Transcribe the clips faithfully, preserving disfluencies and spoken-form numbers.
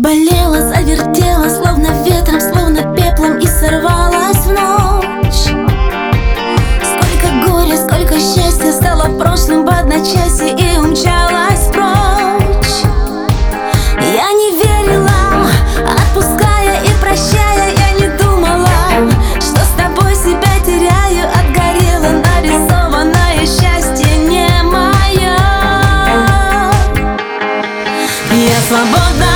Болела, завертела, словно ветром, словно пеплом, и сорвалась в ночь. Сколько горя, сколько счастья стало прошлым в одночасье и умчалась прочь. Я не верила, отпуская и прощая, я не думала, что с тобой себя теряю. Отгорело нарисованное счастье не мое. Я свободная,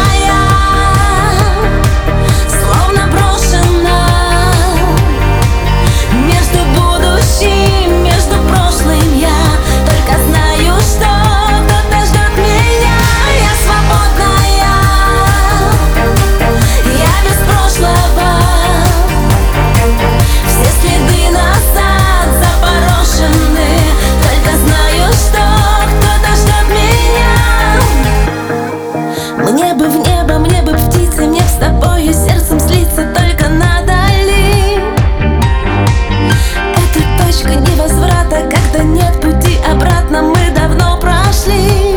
сердцем слиться, только надали. Это точка невозврата, когда нет пути обратно, мы давно прошли.